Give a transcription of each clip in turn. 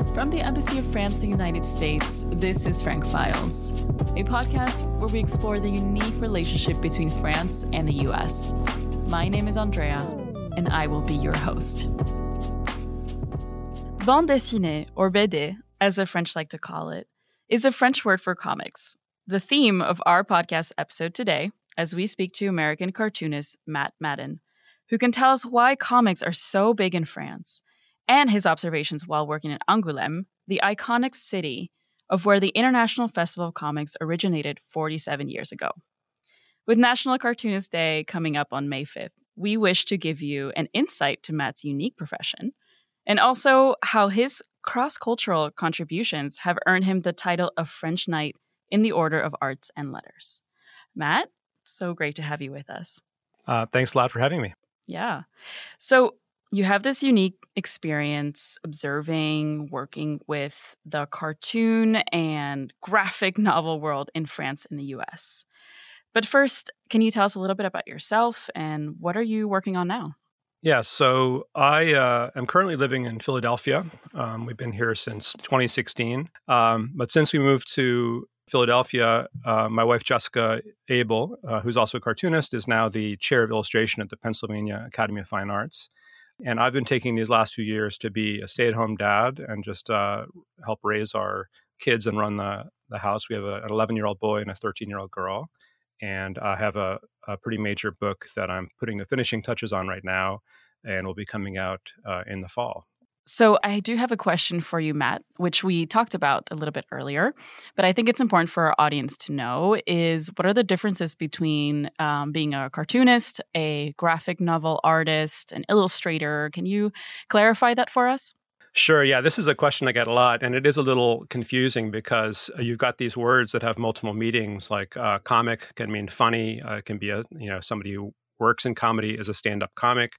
From the Embassy of France in the United States, this is Frank Files, a podcast where we explore the unique relationship between France and the US. My name is Andrea, and I will be your host. Bande dessinée, or BD, as the French like to call it, is a French word for comics. The theme of our podcast episode today, as we speak to American cartoonist Matt Madden, who can tell us why comics are so big in France, and his observations while working in Angoulême, the iconic city of where the International Festival of Comics originated 47 years ago. With National Cartoonist Day coming up on May 5th, we wish to give you an insight to Matt's unique profession, and also how his cross-cultural contributions have earned him the title of French Knight in the Order of Arts and Letters. Matt, so great to have you with us. Thanks a lot for having me. Yeah. So you have this unique experience observing, working with the cartoon and graphic novel world in France and the US. But first, can you tell us a little bit about yourself and what are you working on now? Yeah, so I am currently living in Philadelphia. We've been here since 2016. But since we moved to Philadelphia, my wife, Jessica Abel, who's also a cartoonist, is now the chair of illustration at the Pennsylvania Academy of Fine Arts. And I've been taking these last few years to be a stay-at-home dad and just help raise our kids and run the house. We have an 11-year-old boy and a 13-year-old girl. And I have a pretty major book that I'm putting the finishing touches on right now and will be coming out in the fall. So I do have a question for you, Matt, which we talked about a little bit earlier, but I think it's important for our audience to know is what are the differences between being a cartoonist, a graphic novel artist, an illustrator? Can you clarify that for us? Sure. Yeah, this is a question I get a lot, and it is a little confusing because you've got these words that have multiple meanings. Like comic can mean funny, can be somebody who works in comedy is a stand-up comic.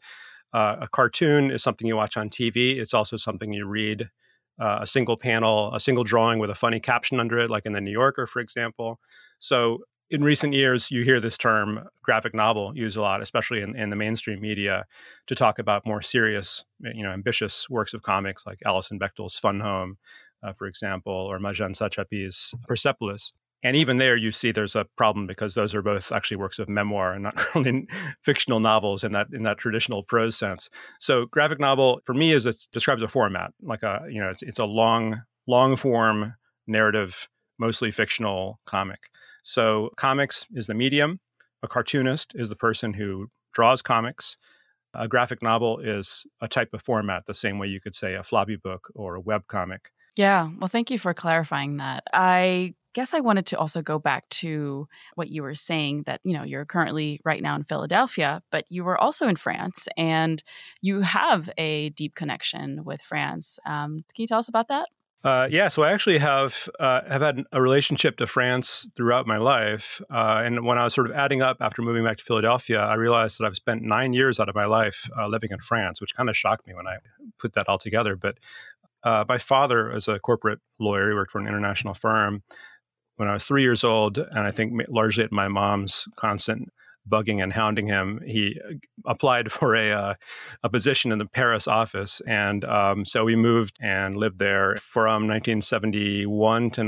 A cartoon is something you watch on TV. It's also something you read, a single panel, a single drawing with a funny caption under it, like in the New Yorker, for example. So in recent years, you hear this term graphic novel used a lot, especially in the mainstream media, to talk about more serious, ambitious works of comics like Alison Bechdel's Fun Home, for example, or Marjane Satrapi's Persepolis. And even there, you see there's a problem because those are both actually works of memoir and not really fictional novels in that traditional prose sense. So graphic novel, for me, describes a format, like it's a long form narrative, mostly fictional comic. So comics is the medium. A cartoonist is the person who draws comics. A graphic novel is a type of format, the same way you could say a floppy book or a web comic. Yeah, well, thank you for clarifying that. I guess I wanted to also go back to what you were saying that, you're currently right now in Philadelphia, but you were also in France and you have a deep connection with France. Can you tell us about that? Yeah, so I actually have had a relationship to France throughout my life. And when I was sort of adding up after moving back to Philadelphia, I realized that I've spent 9 years out of my life living in France, which kind of shocked me when I put that all together. But my father is a corporate lawyer. He worked for an international firm. When I was 3 years old, and I think largely at my mom's constant bugging and hounding him, he applied for a position in the Paris office. And so we moved and lived there from 1971 to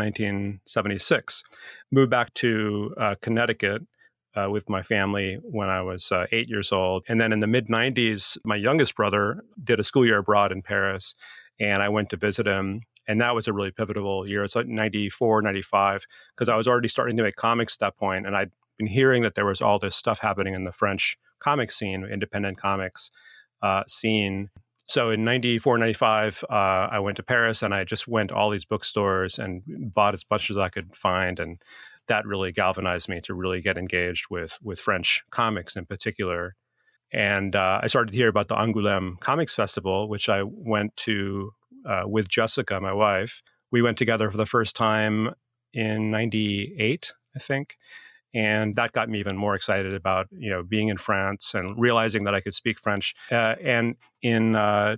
1976. Moved back to Connecticut with my family when I was 8 years old. And then in the mid-90s, my youngest brother did a school year abroad in Paris, and I went to visit him. And that was a really pivotal year. It's like 94, 95, because I was already starting to make comics at that point, and I'd been hearing that there was all this stuff happening in the French comic scene, independent comics scene. So in 94, 95, I went to Paris and I just went to all these bookstores and bought as much as I could find. And that really galvanized me to really get engaged with French comics in particular. And I started to hear about the Angoulême Comics Festival, which I went to with Jessica, my wife. We went together for the first time in 98, I think. And that got me even more excited about, being in France and realizing that I could speak French. And in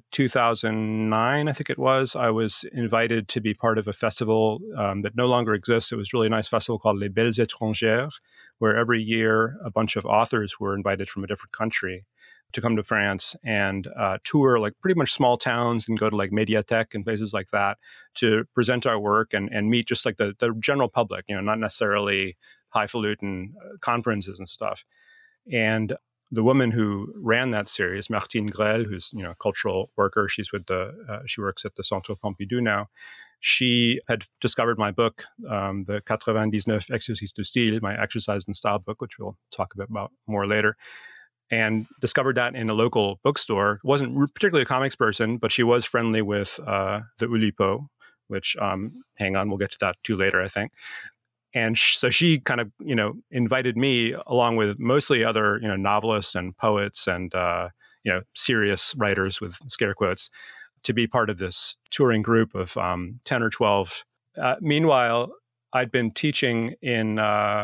2009, I think it was, I was invited to be part of a festival that no longer exists. It was a really nice festival called Les Belles Étrangères, where every year a bunch of authors were invited from a different country to come to France and tour like pretty much small towns and go to like Mediathèque and places like that to present our work and meet just like the general public, not necessarily highfalutin conferences and stuff. And the woman who ran that series, Martine Grelle, who's a cultural worker, she works at the Centre Pompidou now. She had discovered my book, the 99 Exercices de Style, my exercise and style book, which we'll talk about more later, and discovered that in a local bookstore. Wasn't particularly a comics person, but she was friendly with the Oulipo, which, hang on, we'll get to that too later, I think. And so she kind of, invited me along with mostly other, novelists and poets and, serious writers with scare quotes to be part of this touring group of 10 or 12. Meanwhile, I'd been teaching in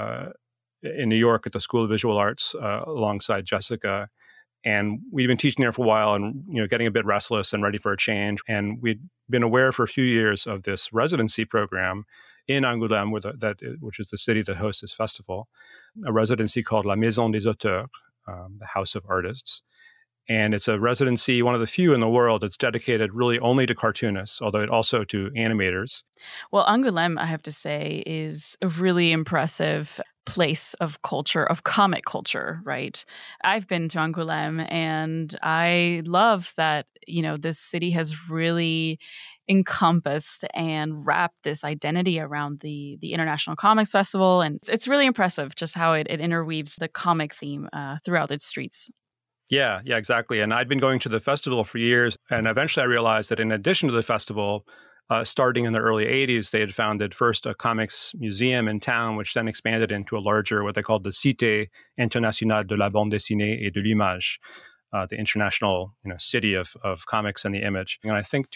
New York at the School of Visual Arts alongside Jessica. And we'd been teaching there for a while and, getting a bit restless and ready for a change. And we'd been aware for a few years of this residency program in Angoulême, which is the city that hosts this festival, a residency called La Maison des Auteurs, the House of Artists. And it's a residency, one of the few in the world that's dedicated really only to cartoonists, although also to animators. Well, Angoulême, I have to say, is a really impressive place of culture, of comic culture, right? I've been to Angoulême and I love that, this city has really encompassed and wrapped this identity around the International Comics Festival. And it's really impressive just how it interweaves the comic theme throughout its streets. Yeah, exactly. And I'd been going to the festival for years. And eventually I realized that in addition to the festival, starting in the early 80s, they had founded first a comics museum in town, which then expanded into a larger, what they called the Cité Internationale de la Bande Dessinée et de l'Image, the international city of comics and the image. And I think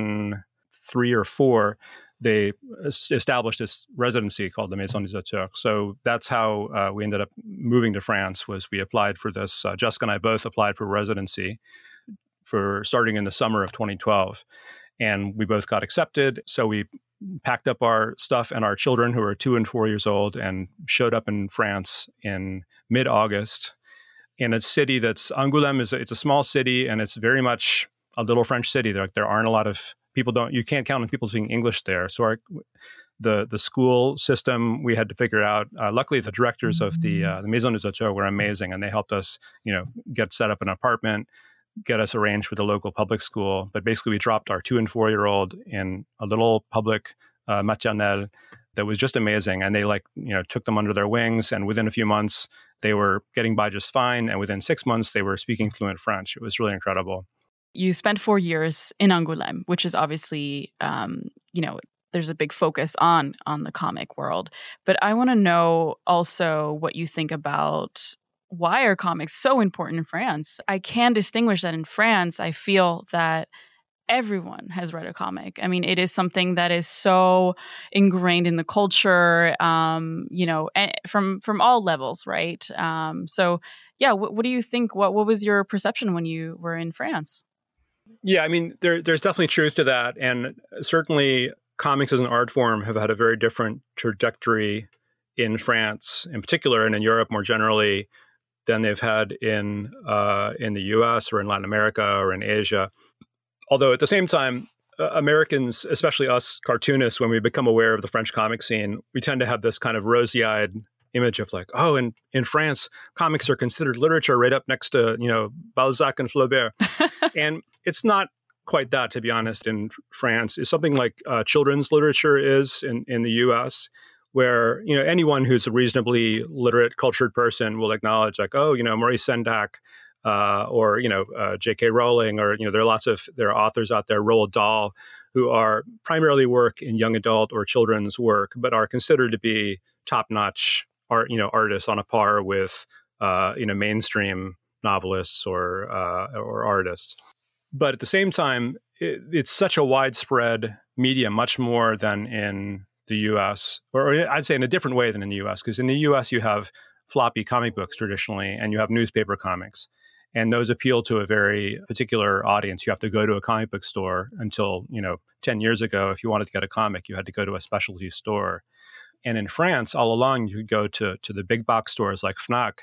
2003 or 4, they established this residency called the Maison des Auteurs. So that's how we ended up moving to France. Was we applied for this. Jessica and I both applied for residency for starting in the summer of 2012. And we both got accepted. So we packed up our stuff and our children, who are 2 and 4 years old, and showed up in France in mid-August in a city that's Angoulême. It's a small city, and it's very much a little French city. There aren't a lot of people. You can't count on people speaking English there. So the school system we had to figure out. Luckily, the directors of the Maison des Auteurs were amazing, and they helped us, get set up an apartment, get us arranged with a local public school. But basically, we dropped our 2 and 4 year old in a little public maternelle that was just amazing. And they took them under their wings. And within a few months, they were getting by just fine. And within 6 months, they were speaking fluent French. It was really incredible. You spent 4 years in Angoulême, which is obviously, there's a big focus on the comic world. But I want to know also what you think about why are comics so important in France? I can distinguish that in France, I feel that everyone has read a comic. I mean, it is something that is so ingrained in the culture, from all levels, right? So, yeah, what do you think? What was your perception when you were in France? Yeah, I mean, there's definitely truth to that. And certainly comics as an art form have had a very different trajectory in France in particular, and in Europe more generally, than they've had in the US or in Latin America or in Asia. Although at the same time, Americans, especially us cartoonists, when we become aware of the French comic scene, we tend to have this kind of rosy-eyed image of like, oh, in France, comics are considered literature right up next to, Balzac and Flaubert. And it's not quite that, to be honest, in France. It's something like children's literature is in the US, where, anyone who's a reasonably literate, cultured person will acknowledge like, oh, Maurice Sendak, or J.K. Rowling, or there are authors out there, Roald Dahl, who are primarily work in young adult or children's work, but are considered to be top-notch artists on a par with mainstream novelists or artists. But at the same time, it's such a widespread medium, much more than in the U.S., or I'd say in a different way than in the U.S., because in the U.S. you have floppy comic books traditionally, and you have newspaper comics. And those appeal to a very particular audience. You have to go to a comic book store until, 10 years ago, if you wanted to get a comic, you had to go to a specialty store. And in France, all along, you could go to the big box stores like Fnac,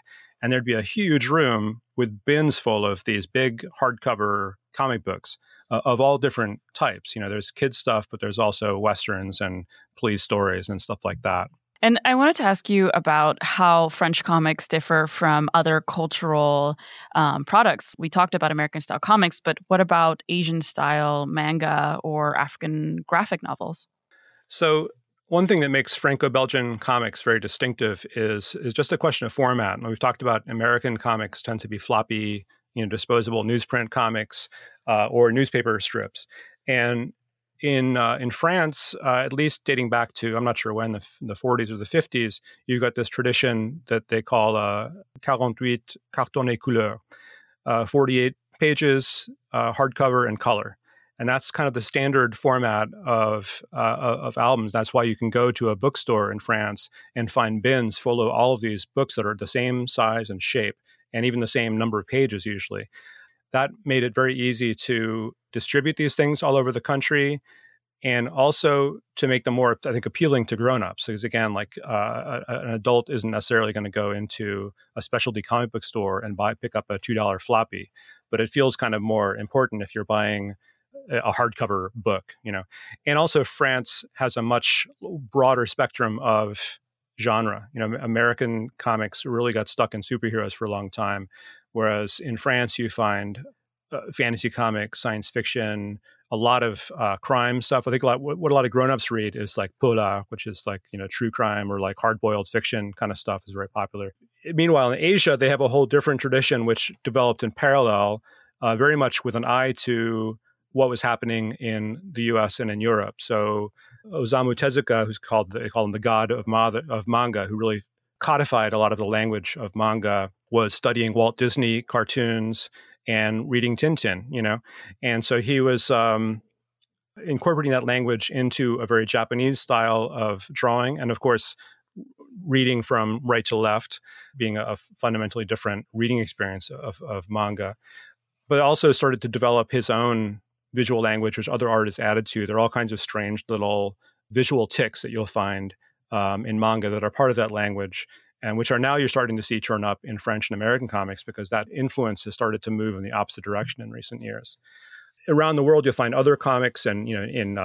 and there'd be a huge room with bins full of these big hardcover comic books of all different types. There's kids stuff, but there's also Westerns and police stories and stuff like that. And I wanted to ask you about how French comics differ from other cultural products. We talked about American-style comics, but what about Asian-style manga or African graphic novels? So one thing that makes Franco-Belgian comics very distinctive is just a question of format. And we've talked about American comics tend to be floppy, disposable newsprint comics or newspaper strips. And in France, at least dating back to, I'm not sure when, the 40s or the 50s, you've got this tradition that they call 48 carton et couleur, 48 pages, hardcover and color. And that's kind of the standard format of albums. That's why you can go to a bookstore in France and find bins full of all of these books that are the same size and shape, and even the same number of pages usually. That made it very easy to distribute these things all over the country, and also to make them more, I think, appealing to grown-ups. Because again, like an adult isn't necessarily going to go into a specialty comic book store and pick up a $2 floppy, but it feels kind of more important if you're buying a hardcover book, And also France has a much broader spectrum of genre. American comics really got stuck in superheroes for a long time, whereas in France you find fantasy comics, science fiction, a lot of crime stuff. I think what a lot of grown-ups read is like polar, which is like, true crime, or like hard-boiled fiction kind of stuff is very popular. Meanwhile, in Asia, they have a whole different tradition which developed in parallel, very much with an eye to what was happening in the U.S. and in Europe. So Osamu Tezuka, they call him the god of manga, who really codified a lot of the language of manga, was studying Walt Disney cartoons and reading Tintin, And so he was incorporating that language into a very Japanese style of drawing. And of course, reading from right to left being a fundamentally different reading experience of manga. But also started to develop his own visual language, which other artists added to. There are all kinds of strange little visual tics that you'll find in manga that are part of that language, and which are now you're starting to see turn up in French and American comics, because that influence has started to move in the opposite direction in recent years. Around the world, you'll find other comics, and in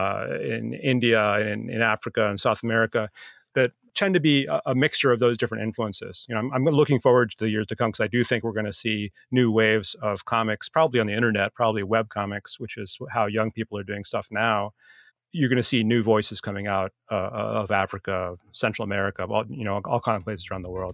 India, and in Africa, and South America, that tend to be a mixture of those different influences. I'm looking forward to the years to come, because I do think we're going to see new waves of comics, probably on the internet, probably web comics, which is how young people are doing stuff now. You're going to see new voices coming out of Africa, of Central America, all kinds of places around the world.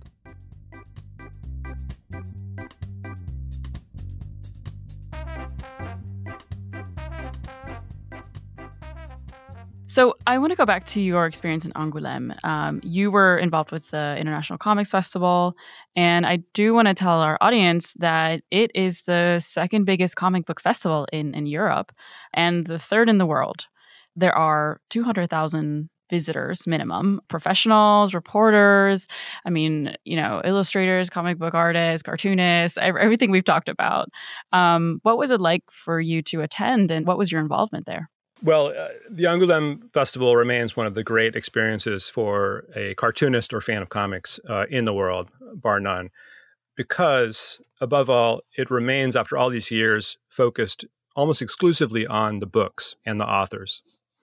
So I want to go back to your experience in Angoulême. You were involved with the International Comics Festival, and I do want to tell our audience that it is the second biggest comic book festival in Europe and the third in the world. There are 200,000 visitors minimum, professionals, reporters, illustrators, comic book artists, cartoonists, everything we've talked about. What was it like for you to attend, and what was your involvement there? Well, the Angoulême Festival remains one of the great experiences for a cartoonist or fan of comics in the world, bar none, because, above all, it remains, after all these years, focused almost exclusively on the books and the authors.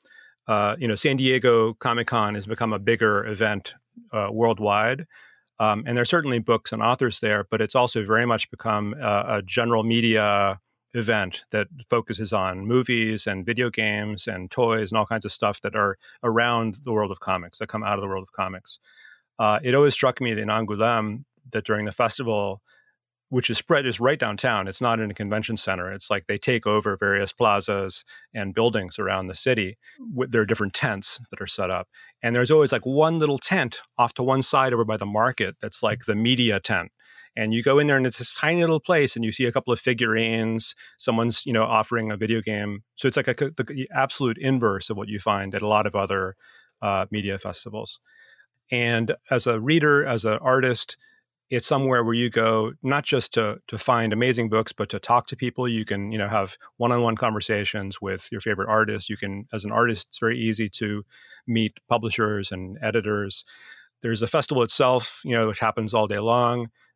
San Diego Comic-Con has become a bigger event worldwide, and there are certainly books and authors there, but it's also very much become a general media event that focuses on movies and video games and toys and all kinds of stuff that are around the world of comics, that come out of the world of comics. It always struck me in Angoulême that during the festival, which is spread is right downtown, it's not in a convention center. It's like they take over various plazas and buildings around the city. There are different tents that are set up. And there's always like one little tent off to one side over by the market that's like the media tent. And you go in there and it's this tiny little place, and you see a couple of figurines, someone's, offering a video game. So it's like the absolute inverse of what you find at a lot of other media festivals. And as a reader, as an artist, it's somewhere where you go not just to find amazing books, but to talk to people. You can, have one-on-one conversations with your favorite artists. You can, as an artist, it's very easy to meet publishers and editors. There's a festival itself, which happens all day long.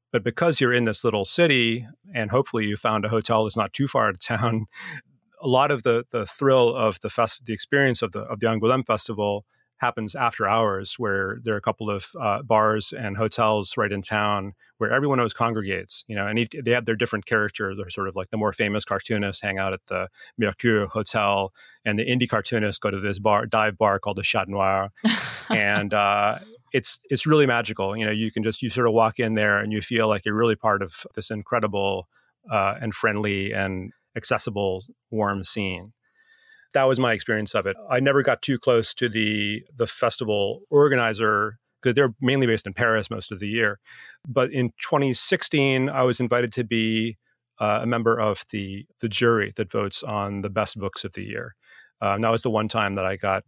But because you're in this little city, and hopefully you found a hotel that's not too far out of town, a lot of the thrill of the experience of the Angoulême Festival happens after hours, where there are a couple of bars and hotels right in town where everyone always congregates, and they have their different characters. They're sort of like the more famous cartoonists hang out at the Mercure Hotel, and the indie cartoonists go to this dive bar called the Chat Noir. And it's really magical. You sort of walk in there and you feel like you're really part of this incredible and friendly and accessible, warm scene. That was my experience of it. I never got too close to the festival organizer because they're mainly based in Paris most of the year. But in 2016, I was invited to be a member of the jury that votes on the best books of the year. And that was the one time that I got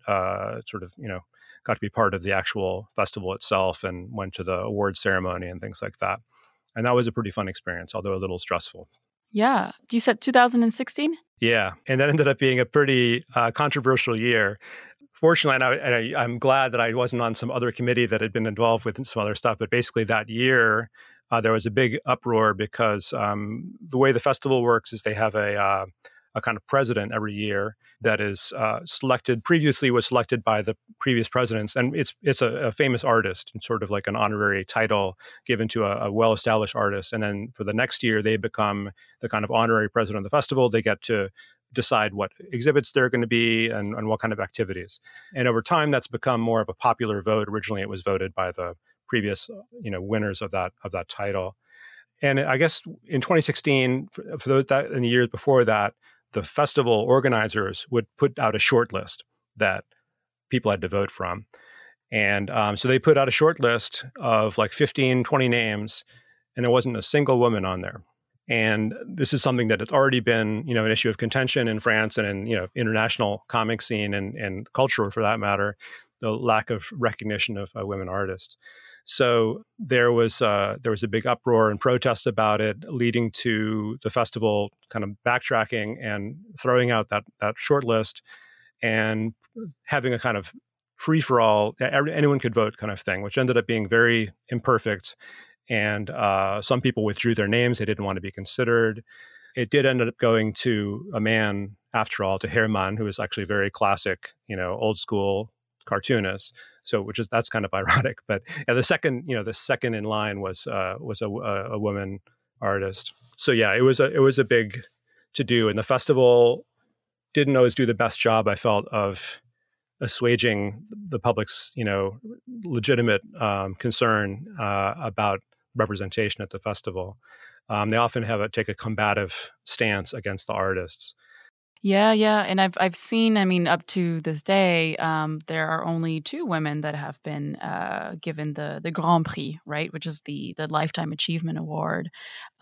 got to be part of the actual festival itself and went to the awards ceremony and things like that. And that was a pretty fun experience, although a little stressful. Yeah. You said 2016? Yeah. And that ended up being a pretty controversial year. Fortunately, I'm glad that I wasn't on some other committee that had been involved with some other stuff. But basically that year, there was a big uproar because the way the festival works is they have a kind of president every year that is previously was selected by the previous presidents. And it's a famous artist and sort of like an honorary title given to a well-established artist. And then for the next year, they become the kind of honorary president of the festival. They get to decide what exhibits there are going to be and what kind of activities. And over time, that's become more of a popular vote. Originally, it was voted by the previous winners of that title. And I guess in 2016, for those that in the years before that, the festival organizers would put out a short list that people had to vote from. And so they put out a short list of like 15, 20 names, and there wasn't a single woman on there. And this is something that has already been, an issue of contention in France and in, international comic scene and culture for that matter, the lack of recognition of women artists. So there was a big uproar and protests about it, leading to the festival kind of backtracking and throwing out that short list and having a kind of free-for-all, anyone could vote kind of thing, which ended up being very imperfect. And some people withdrew their names. They didn't want to be considered. It did end up going to a man, after all, to Herman, who is actually very classic, old school cartoonist. So, that's kind of ironic. But the second in line was a woman artist. So yeah, it was a big to do, and the festival didn't always do the best job, I felt, of assuaging the public's legitimate concern about representation at the festival. They often take a combative stance against the artists. Yeah, and I've seen. I mean, up to this day, there are only 2 women that have been given the Grand Prix, right, which is the Lifetime Achievement Award.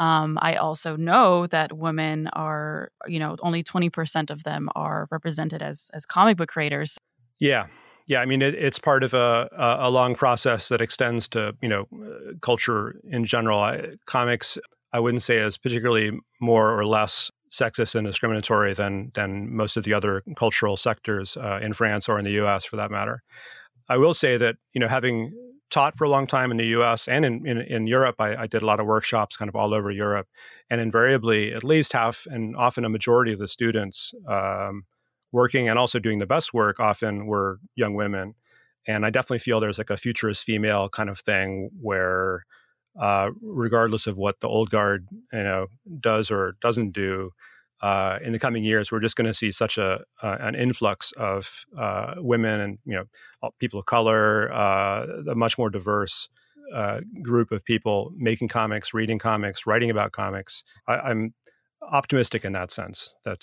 I also know that women are, only 20% of them are represented as comic book creators. Yeah. I mean, it's part of a long process that extends to culture in general. Comics, I wouldn't say is particularly more or less sexist and discriminatory than most of the other cultural sectors in France or in the U.S. for that matter. I will say that having taught for a long time in the U.S. and in Europe, I did a lot of workshops kind of all over Europe, and invariably at least half and often a majority of the students working and also doing the best work often were young women. And I definitely feel there's like a futurist female kind of thing where regardless of what the old guard does or doesn't do in the coming years, we're just going to see such an influx of women and people of color, a much more diverse group of people making comics, reading comics, writing about comics. I'm optimistic in that sense that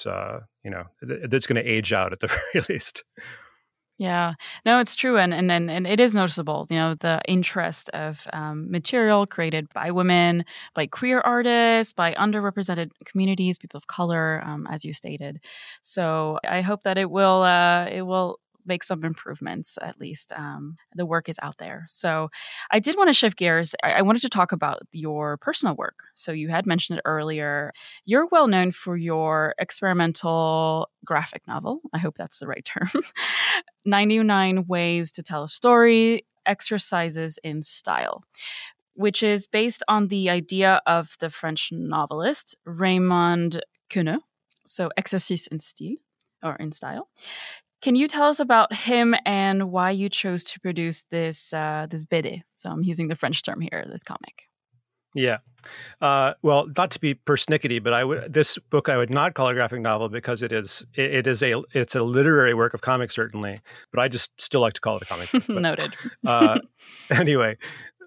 that's going to age out at the very least. Yeah, no, it's true. And it is noticeable, the interest of material created by women, by queer artists, by underrepresented communities, people of color, as you stated. So I hope that it will make some improvements, at least. The work is out there. So I did want to shift gears. I wanted to talk about your personal work. So you had mentioned it earlier. You're well known for your experimental graphic novel. I hope that's the right term. 99 Ways to Tell a Story, Exercises in Style. which is based on the idea of the French novelist Raymond Queneau, so Exercice in Style, or in style. Can you tell us about him and why you chose to produce this BD? So I'm using the French term here, this comic. Yeah. Well, not to be persnickety, but this book I would not call a graphic novel because it's a literary work of comics, certainly, but I just still like to call it a comic book. But, Noted. Anyway,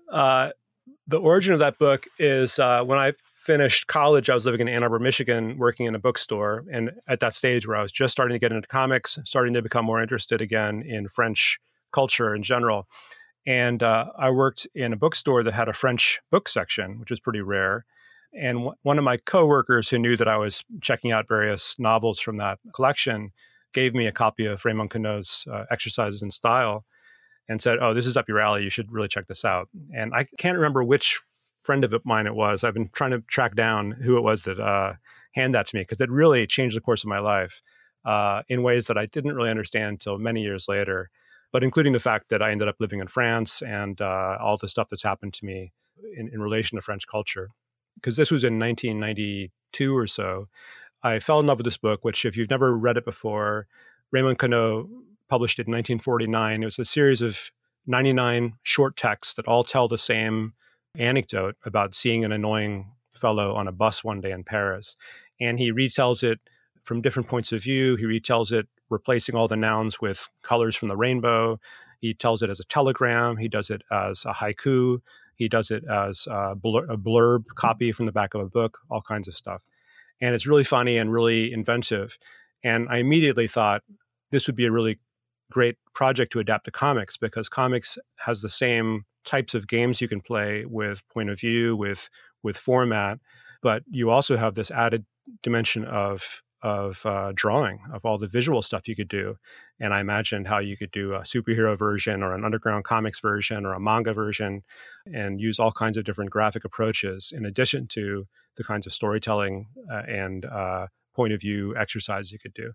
the origin of that book is when I finished college, I was living in Ann Arbor, Michigan, working in a bookstore. And at that stage where I was just starting to get into comics, starting to become more interested again in French culture in general. And I worked in a bookstore that had a French book section, which is pretty rare. And one of my coworkers who knew that I was checking out various novels from that collection gave me a copy of Raymond Queneau's Exercises in Style and said, "Oh, this is up your alley. You should really check this out." And I can't remember which friend of mine it was. I've been trying to track down who it was that handed that to me because it really changed the course of my life in ways that I didn't really understand until many years later. But including the fact that I ended up living in France and all the stuff that's happened to me in relation to French culture. Because this was in 1992 or so. I fell in love with this book, which if you've never read it before, Raymond Queneau published it in 1949. It was a series of 99 short texts that all tell the same anecdote about seeing an annoying fellow on a bus one day in Paris. And he retells it from different points of view. He retells it replacing all the nouns with colors from the rainbow. He tells it as a telegram. He does it as a haiku. He does it as a blurb copy from the back of a book, all kinds of stuff. And it's really funny and really inventive. And I immediately thought this would be a really great project to adapt to comics because comics has the same types of games you can play with point of view, with format, but you also have this added dimension of drawing, of all the visual stuff you could do. And I imagined how you could do a superhero version or an underground comics version or a manga version and use all kinds of different graphic approaches in addition to the kinds of storytelling and point of view exercises you could do.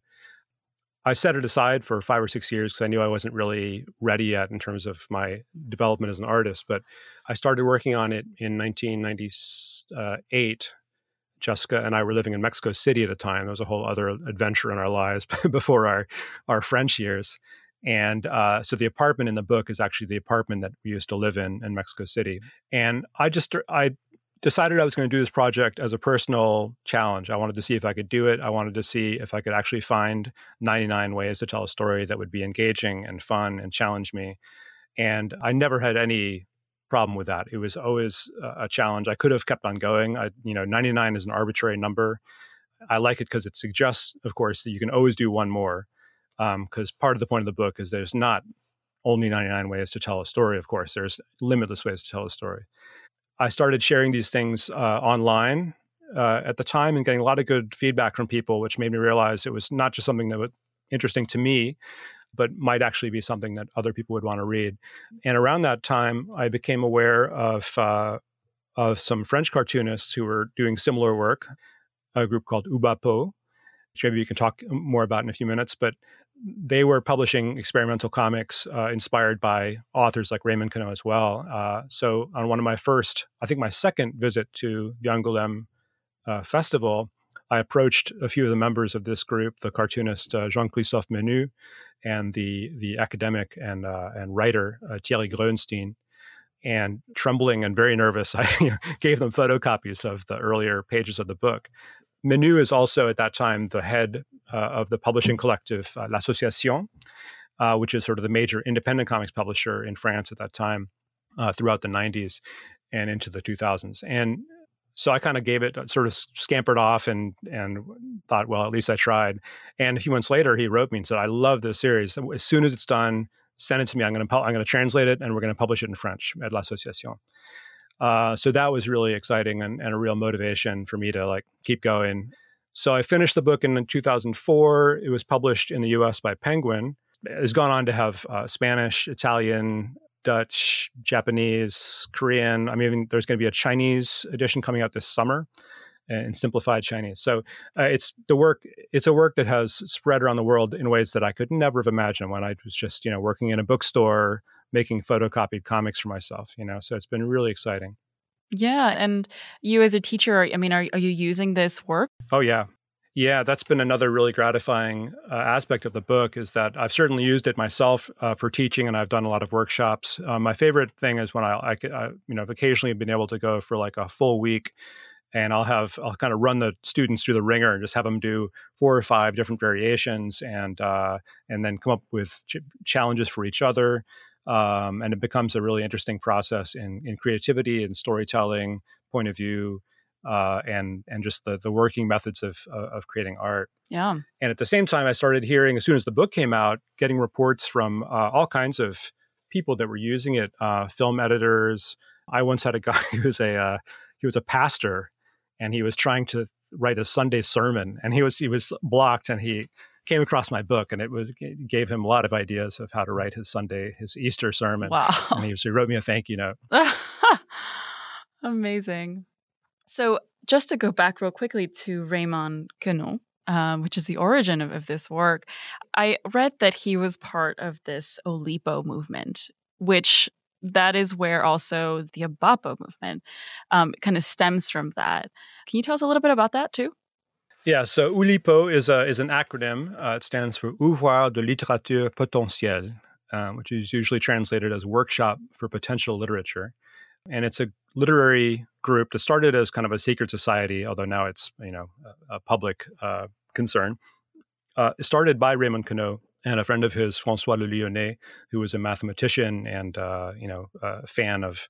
I set it aside for 5 or 6 years because I knew I wasn't really ready yet in terms of my development as an artist. But I started working on it in 1998. Jessica and I were living in Mexico City at the time. There was a whole other adventure in our lives before our French years. And so the apartment in the book is actually the apartment that we used to live in Mexico City. And I decided I was going to do this project as a personal challenge. I wanted to see if I could do it. I wanted to see if I could actually find 99 ways to tell a story that would be engaging and fun and challenge me. And I never had any problem with that. It was always a challenge. I could have kept on going. 99 is an arbitrary number. I like it because it suggests, of course, that you can always do one more. Because part of the point of the book is there's not only 99 ways to tell a story, of course. There's limitless ways to tell a story. I started sharing these things online at the time and getting a lot of good feedback from people, which made me realize it was not just something that was interesting to me, but might actually be something that other people would want to read. And around that time, I became aware of some French cartoonists who were doing similar work, a group called Oubapo, which maybe you can talk more about in a few minutes, but they were publishing experimental comics inspired by authors like Raymond Queneau as well. So on one of my second visit to the Angoulême Festival, I approached a few of the members of this group, the cartoonist Jean-Christophe Menu and the academic and writer Thierry Groenstein. And trembling and very nervous, I gave them photocopies of the earlier pages of the book. Menu is also at that time the head of the publishing collective L'Association, which is sort of the major independent comics publisher in France at that time throughout the 90s and into the 2000s. And so I kind of gave it, sort of scampered off and thought, well, at least I tried. And a few months later, he wrote me and said, I love this series. As soon as it's done, send it to me. I'm going to translate it and we're going to publish it in French at L'Association. So that was really exciting and a real motivation for me to keep going. So I finished the book in 2004. It was published in the US by Penguin. It's gone on to have Spanish, Italian, Dutch, Japanese, Korean. I mean, there's going to be a Chinese edition coming out this summer in simplified Chinese. So it's a work that has spread around the world in ways that I could never have imagined when I was just, working in a bookstore, making photocopied comics for myself, so it's been really exciting. Yeah. And you as a teacher, I mean, are you using this work? Oh, yeah. Yeah, that's been another really gratifying aspect of the book is that I've certainly used it myself for teaching, and I've done a lot of workshops. My favorite thing is when I've occasionally been able to go for like a full week, and I'll kind of run the students through the ringer and just have them do 4 or 5 different variations, and then come up with challenges for each other. And it becomes a really interesting process in creativity and storytelling point of view. And just the working methods of creating art. Yeah. And at the same time, I started hearing, as soon as the book came out, getting reports from all kinds of people that were using it, film editors. I once had a guy who was a pastor, and he was trying to write a Sunday sermon, and he was blocked, and he came across my book, and it gave him a lot of ideas of how to write his Easter sermon. Wow. And he wrote me a thank you note. Amazing. So just to go back real quickly to Raymond Queneau, which is the origin of this work, I read that he was part of this Oulipo movement, which that is where also the Abapo movement kind of stems from that. Can you tell us a little bit about that too? Yeah, so Oulipo is an acronym. It stands for Ouvroir de Littérature Potentielle, which is usually translated as Workshop for Potential Literature. And it's a literary group that started as kind of a secret society, although now it's a public concern. Started by Raymond Queneau and a friend of his, François Le Lyonnais, who was a mathematician and a fan of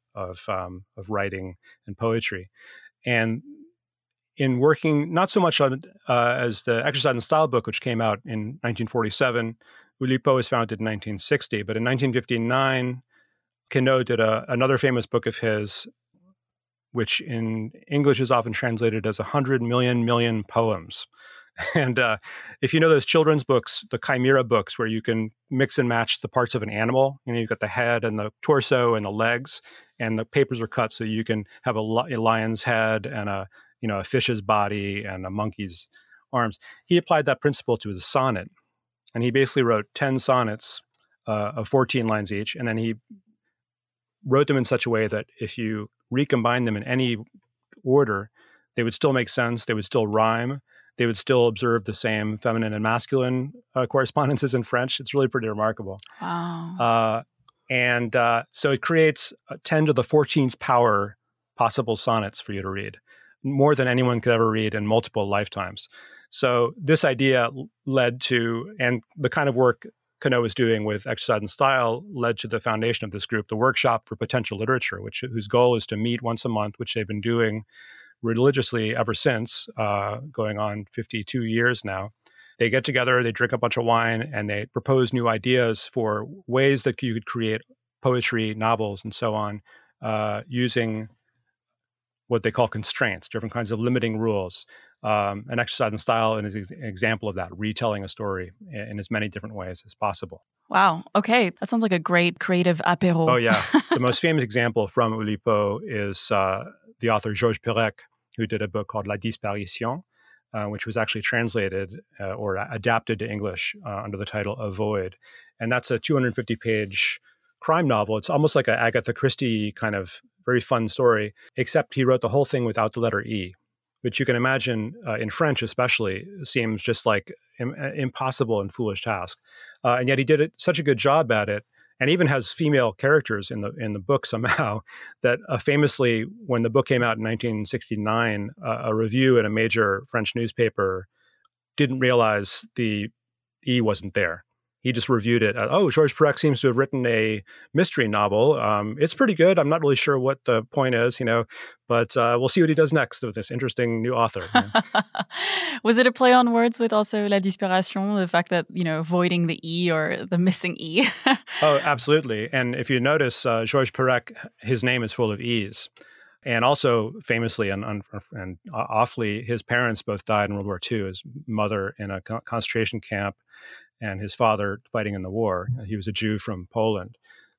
writing and poetry. And in working not so much on as the Exercise and Style book, which came out in 1947, Oulipo was founded in 1960, but in 1959. Queneau did another famous book of his, which in English is often translated as 100 million poems. And if you know those children's books, the Chimera books, where you can mix and match the parts of an animal, you've got the head and the torso and the legs, and the papers are cut so you can have a lion's head and a fish's body and a monkey's arms. He applied that principle to his sonnet, and he basically wrote 10 sonnets of 14 lines each, and then he wrote them in such a way that if you recombine them in any order, they would still make sense, they would still rhyme, they would still observe the same feminine and masculine correspondences in French. It's really pretty remarkable. Wow. So it creates 10 to the 14th power possible sonnets for you to read, more than anyone could ever read in multiple lifetimes. So this idea led to, and the kind of work Queneau was doing with Exercise and Style led to the foundation of this group, the Workshop for Potential Literature, whose goal is to meet once a month, which they've been doing religiously ever since, going on 52 years now. They get together, they drink a bunch of wine, and they propose new ideas for ways that you could create poetry, novels, and so on, using what they call constraints, different kinds of limiting rules. And Exercise and Style is an example of that, retelling a story in as many different ways as possible. Wow. Okay. That sounds like a great creative apéro. Oh, yeah. The most famous example from Oulipo is the author Georges Perec, who did a book called La Disparition, which was actually translated or adapted to English under the title A Void. And that's a 250-page crime novel. It's almost like an Agatha Christie kind of very fun story, except he wrote the whole thing without the letter E, which you can imagine in French especially seems just like impossible and foolish task. And yet he did such a good job at it, and even has female characters in the book somehow, that famously, when the book came out in 1969, a review in a major French newspaper didn't realize the E wasn't there. He just reviewed it. Georges Perec seems to have written a mystery novel. It's pretty good. I'm not really sure what the point is, but we'll see what he does next with this interesting new author. Was it a play on words with also La Disparition, the fact that, avoiding the E or the missing E? Oh, absolutely. And if you notice, Georges Perec, his name is full of E's. And also famously and awfully, his parents both died in World War II, his mother in a concentration camp and his father fighting in the war. He was a Jew from Poland.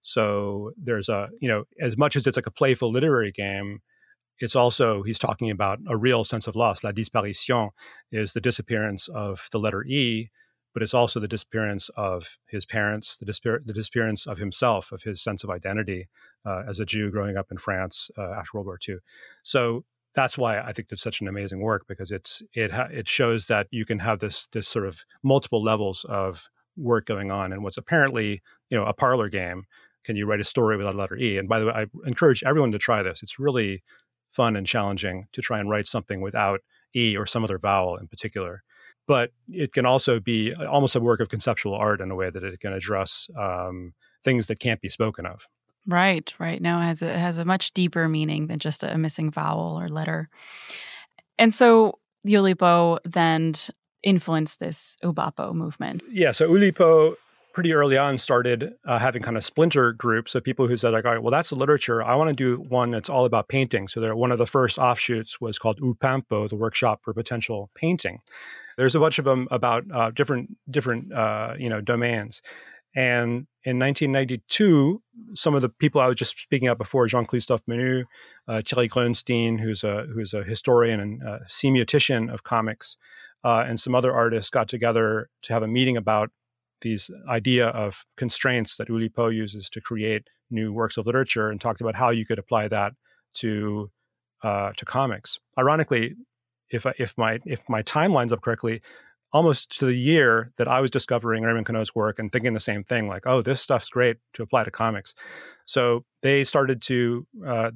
So there's as much as it's like a playful literary game, it's also, he's talking about a real sense of loss. La disparition is the disappearance of the letter E, but it's also the disappearance of his parents, the disappearance of himself, of his sense of identity as a Jew growing up in France after World War II. So that's why I think it's such an amazing work, because it shows that you can have this sort of multiple levels of work going on, and what's apparently a parlor game. Can you write a story without a letter E? And by the way, I encourage everyone to try this. It's really fun and challenging to try and write something without E or some other vowel in particular. But it can also be almost a work of conceptual art in a way that it can address things that can't be spoken of. Right. Now it has a much deeper meaning than just a missing vowel or letter. And so Oulipo then influenced this Oulipo movement. Yeah, so Oulipo pretty early on started having kind of splinter groups of people who said, like, all right, well, that's the literature. I want to do one that's all about painting. So one of the first offshoots was called Upampo, the Workshop for Potential Painting. There's a bunch of them about different domains. And in 1992, some of the people I was just speaking about before, Jean-Christophe Menu, Thierry Grönstein, who's a historian and semiotician of comics, and some other artists got together to have a meeting about these idea of constraints that Oulipo uses to create new works of literature, and talked about how you could apply that to comics. Ironically, if my time lines up correctly, almost to the year that I was discovering Raymond Queneau's work and thinking the same thing, like, oh, this stuff's great to apply to comics. So they started to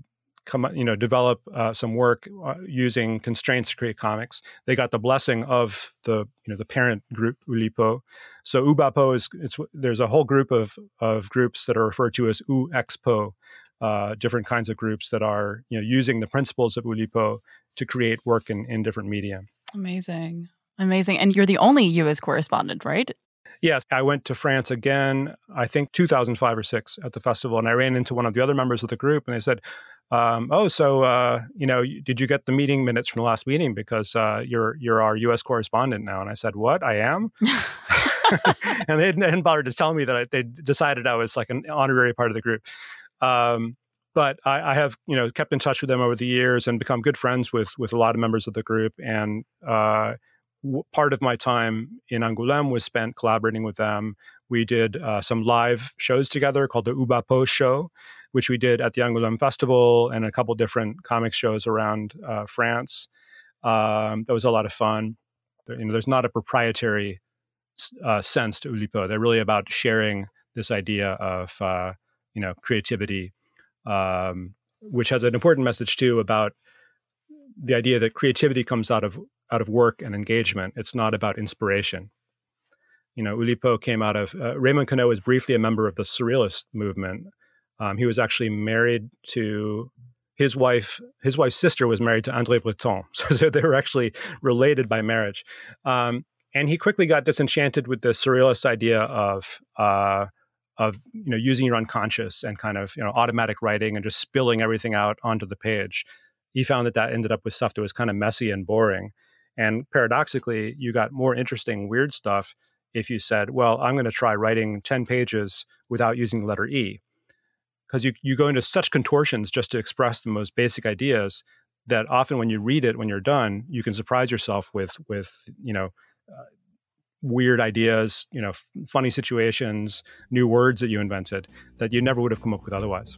develop some work using constraints to create comics. They got the blessing of the parent group Oulipo. So Oubapo there's a whole group of groups that are referred to as Ou-Expo, different kinds of groups that are using the principles of Oulipo to create work in different media. Amazing. And you're the only U.S. correspondent, right? Yes, I went to France again, I think 2005 or 6 at the festival, and I ran into one of the other members of the group, and they said, did you get the meeting minutes from the last meeting? Because you're our U.S. correspondent now. And I said, what? I am? And they hadn't bothered to tell me that they decided I was like an honorary part of the group. But I have, kept in touch with them over the years and become good friends with a lot of members of the group. And part of my time in Angoulême was spent collaborating with them. We did some live shows together called the Oubapo Show, which we did at the Angoulême Festival and a couple different comic shows around France. That was a lot of fun. There's not a proprietary sense to Oulipo. They're really about sharing this idea of creativity, which has an important message too about the idea that creativity comes out of work and engagement. It's not about inspiration. Oulipo came out of Raymond Queneau was briefly a member of the Surrealist movement. He was actually married to his wife. His wife's sister was married to André Breton, so they were actually related by marriage. And he quickly got disenchanted with the Surrealist idea of using your unconscious and kind of automatic writing and just spilling everything out onto the page. He found that ended up with stuff that was kind of messy and boring. And paradoxically, you got more interesting, weird stuff if you said, well, I'm going to try writing 10 pages without using the letter E. Because you go into such contortions just to express the most basic ideas that often when you read it, when you're done, you can surprise yourself with weird ideas, funny situations, new words that you invented that you never would have come up with otherwise.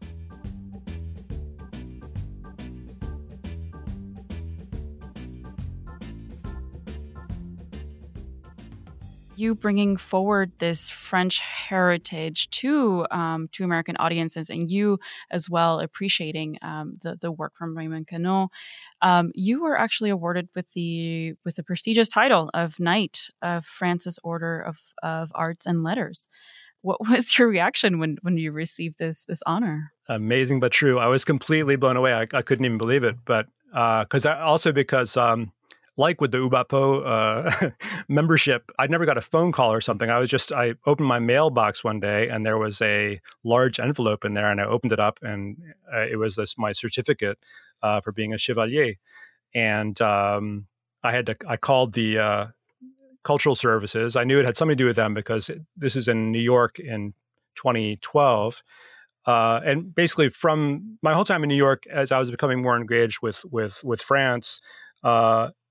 You bringing forward this French heritage to American audiences, and you as well appreciating the work from Raymond Queneau. You were actually awarded with the prestigious title of Knight of France's Order of Arts and Letters. What was your reaction when you received this honor? Amazing but true. I was completely blown away. I couldn't even believe it, but because like with the Oubapo membership, I never got a phone call or something. I opened my mailbox one day and there was a large envelope in there, and I opened it up and it was my certificate for being a chevalier. And I called the cultural services. I knew it had something to do with them because this is in New York in 2012. And basically from my whole time in New York, as I was becoming more engaged with France, the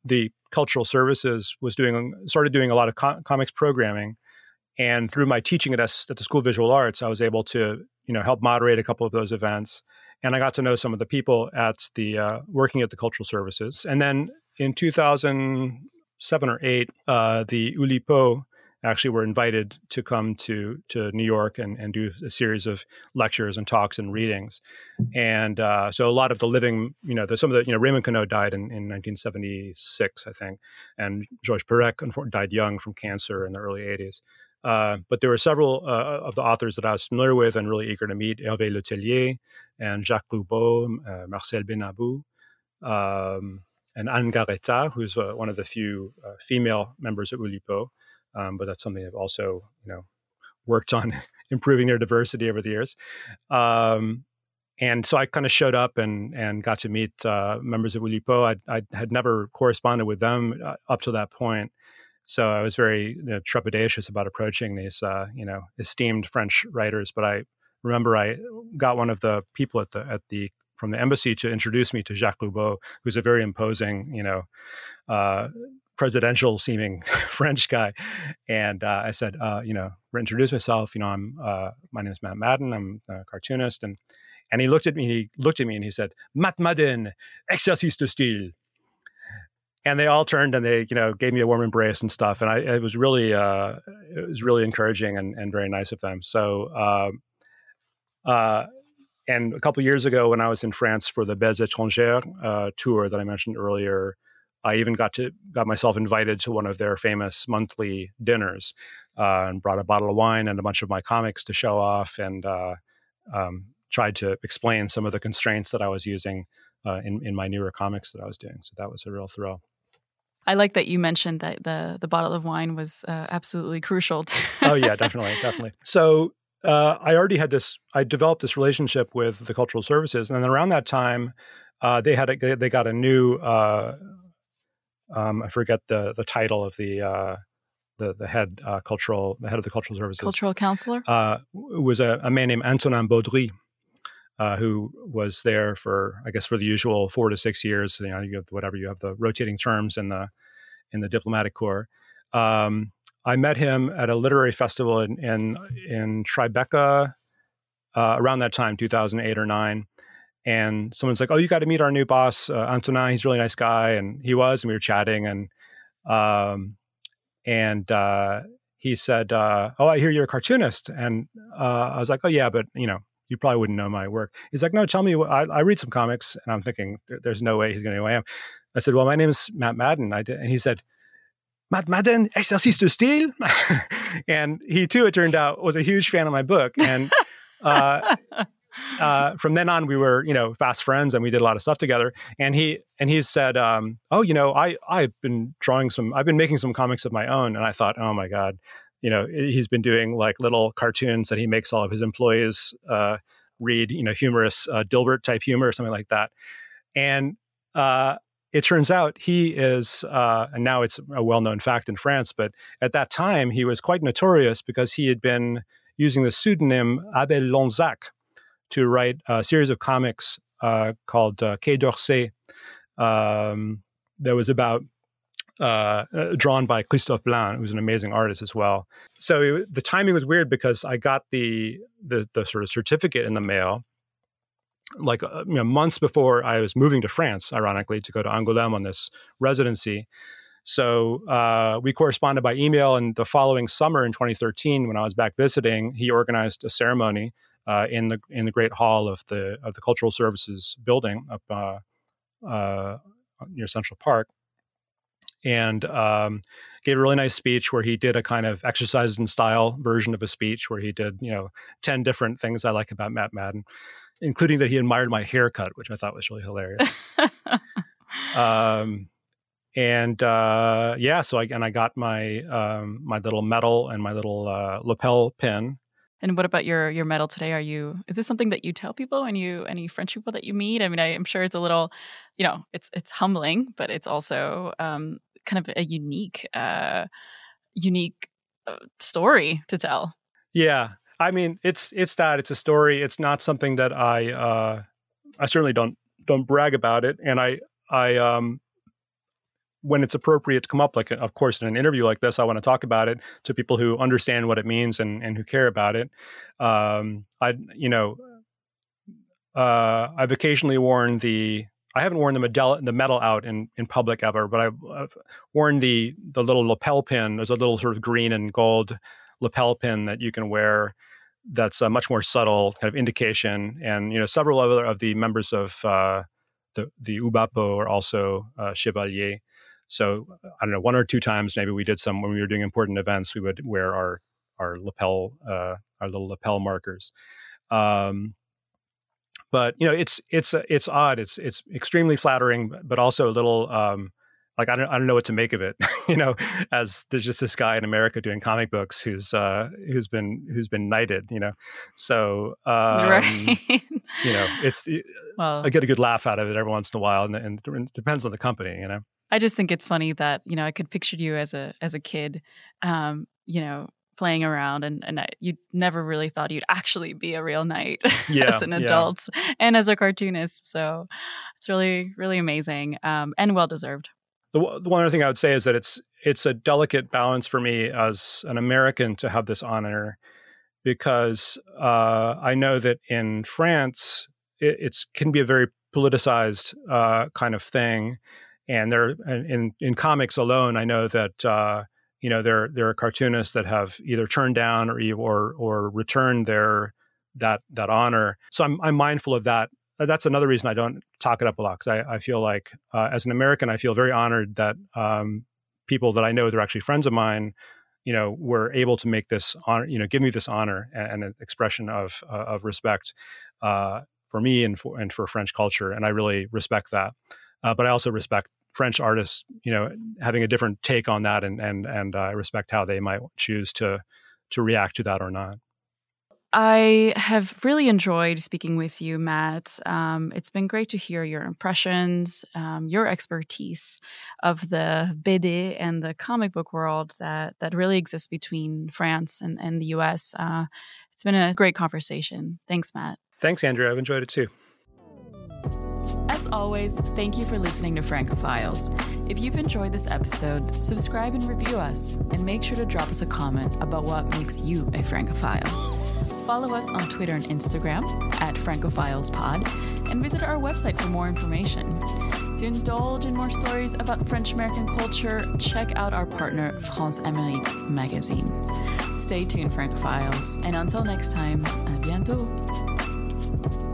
Cultural Services started doing a lot of comics programming. And through my teaching at the School of Visual Arts, I was able to, help moderate a couple of those events. And I got to know some of the people at the working at the Cultural Services. And then in 2007 or 8, the Oulipo actually were invited to come to New York and do a series of lectures and talks and readings. And so a lot of the living, some of the, Raymond Queneau died in 1976, I think. And Georges Perec died young from cancer in the early 80s. But there were several of the authors that I was familiar with and really eager to meet: Hervé Letellier and Jacques Roubaud, Marcel Benabou, and Anne Garreta, who's one of the few female members at Oulipo. But that's something I've also, worked on improving their diversity over the years. And so I kind of showed up and got to meet members of Oulipo. I had never corresponded with them up to that point. So I was very trepidatious about approaching these, esteemed French writers. But I remember I got one of the people from the embassy to introduce me to Jacques Roubaud, who's a very imposing, presidential-seeming French guy. And I said, introduce myself. My name is Matt Madden. I'm a cartoonist. And he looked at me and he said, "Matt Madden, exercice de style." And they all turned and they, gave me a warm embrace and stuff. And it was really encouraging and very nice of them. So, and a couple of years ago when I was in France for the Belles Étrangères tour that I mentioned earlier, I even got myself invited to one of their famous monthly dinners and brought a bottle of wine and a bunch of my comics to show off and tried to explain some of the constraints that I was using in my newer comics that I was doing. So that was a real thrill. I like that you mentioned that the bottle of wine was absolutely crucial. Oh, yeah, definitely. So I developed this relationship with the Cultural Services. And then around that time, they got a new, I forget the title of the head of the Cultural Services. Cultural counselor? Was a man named Antonin Baudry, who was there for the usual 4 to 6 years. You have the rotating terms in the diplomatic corps. I met him at a literary festival in Tribeca around that time, 2008 or 9. And someone's like, "Oh, you got to meet our new boss, Antonin. He's a really nice guy." And he was, and we were chatting, and he said, "Oh, I hear you're a cartoonist." And I was like, "Oh, yeah, but you probably wouldn't know my work." He's like, "No, tell me. I read some comics." And I'm thinking, there's no way he's going to know who I am. I said, "Well, my name is Matt Madden." And he said, "Matt Madden, exercice de style." And he too, it turned out, was a huge fan of my book. And from then on, we were, fast friends, and we did a lot of stuff together. And he said, I've been making some comics of my own. And I thought, oh my God, he's been doing like little cartoons that he makes all of his employees read, humorous Dilbert type humor or something like that. And it turns out he is, and now it's a well-known fact in France, but at that time he was quite notorious because he had been using the pseudonym Abel Lanzac to write a series of comics called Quai d'Orsay that was about drawn by Christophe Blain, who's an amazing artist as well. So the timing was weird because I got the sort of certificate in the mail, like months before I was moving to France, ironically, to go to Angoulême on this residency. So we corresponded by email, and the following summer in 2013, when I was back visiting, he organized a ceremony in the great hall of the Cultural Services building up near Central Park, and gave a really nice speech where he did a kind of exercise in style version of a speech where he did 10 different things I like about Matt Madden, including that he admired my haircut, which I thought was really hilarious. So I got my my little medal and my little lapel pin. And what about your medal today? Is this something that you tell people and any French people that you meet? I mean, I'm sure it's a little, it's humbling, but it's also kind of a unique story to tell. Yeah. I mean, it's a story. It's not something that I certainly don't brag about it. And when it's appropriate to come up, like, of course, in an interview like this, I want to talk about it to people who understand what it means and who care about it. I've occasionally worn I haven't worn the medal out in public ever, but I've worn the little lapel pin. There's a little sort of green and gold lapel pin that you can wear. That's a much more subtle kind of indication. And, several other of the members of the UBAPO are also chevalier. So I don't know, one or two times maybe we did some when we were doing important events. We would wear our lapel, our little lapel markers. But it's odd. It's extremely flattering, but also a little like I don't know what to make of it. As there's just this guy in America doing comic books who's been knighted. So right. I get a good laugh out of it every once in a while, and it depends on the company. I just think it's funny that I could picture you as a kid, playing around, and you never really thought you'd actually be a real knight as an adult and as a cartoonist. So it's really, really amazing and well deserved. The one other thing I would say is that it's a delicate balance for me as an American to have this honor, because I know that in France it can be a very politicized kind of thing. And in comics alone, I know that there are cartoonists that have either turned down or returned that honor. So I'm mindful of that. That's another reason I don't talk it up a lot, because I feel like as an American, I feel very honored that people that I know, they're actually friends of mine, were able to make this honor, give me this honor and an expression of respect for me and for French culture, and I really respect that. But I also respect French artists, having a different take on that, and I respect how they might choose to react to that or not. I have really enjoyed speaking with you, Matt. It's been great to hear your impressions, your expertise of the BD and the comic book world that really exists between France and the US. It's been a great conversation. Thanks, Matt. Thanks, Andrea. I've enjoyed it too. As always, thank you for listening to Francophiles. If you've enjoyed this episode, subscribe and review us, and make sure to drop us a comment about what makes you a Francophile. Follow us on Twitter and Instagram @FrancophileSpod, and visit our website for more information. To indulge in more stories about French-American culture, check out our partner France Amérique magazine. Stay tuned, Francophiles, and until next time, à bientôt.